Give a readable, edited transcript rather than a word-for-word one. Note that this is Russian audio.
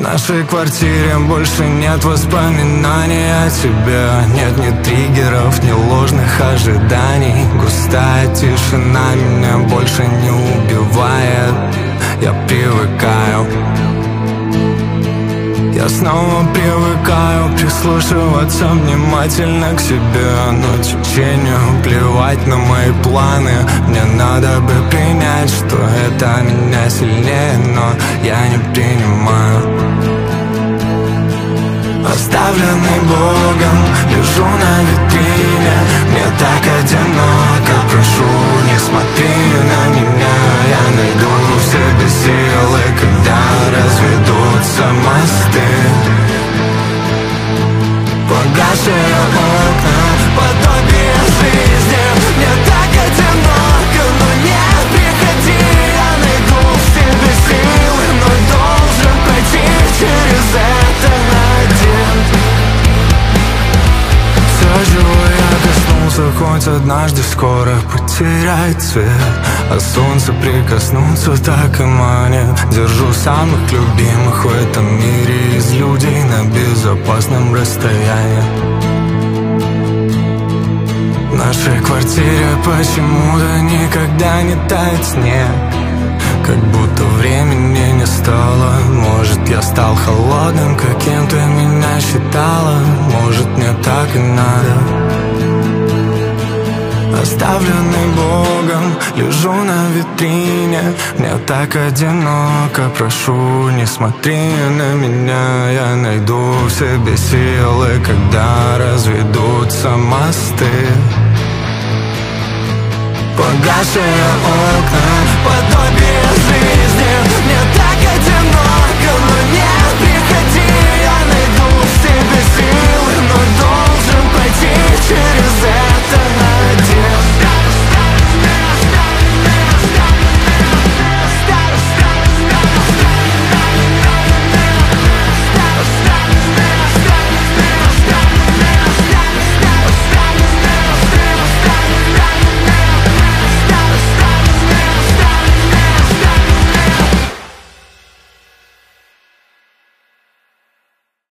нашей квартире больше нет воспоминаний о тебе. Нет ни триггеров, ни ложных ожиданий. Густая тишина меня больше не убивает. Я привыкаю. Я снова привыкаю прислушиваться внимательно к себе. Но течению плевать на мои планы. Мне надо бы принять, что это меня сильнее, но я не принимаю. Оставленный Богом, лежу на витрине. Мне так одиноко, прошу, не смотри на меня. Я найду в себе силы, когда разведутся мосты. Погасшие окна, подобие жизни. Мне так одиноко, но нет, приходи. Я найду в себе силы, но должен пройти через это один. Все, чего я коснулся, хоть однажды скоро потерять цвет. А солнце прикоснуться так и манит. Держу самых любимых в этом мире из людей на безопасном расстоянии. В нашей квартире почему-то никогда не тает снег. Как будто времени не стало. Может, я стал холодным, каким ты меня считала. Может, мне так и надо. Оставленный Богом, лежу на витрине. Мне так одиноко, прошу, не смотри на меня. Я найду в себе силы, когда разведутся мосты. Погасшие окна, подобие жизни.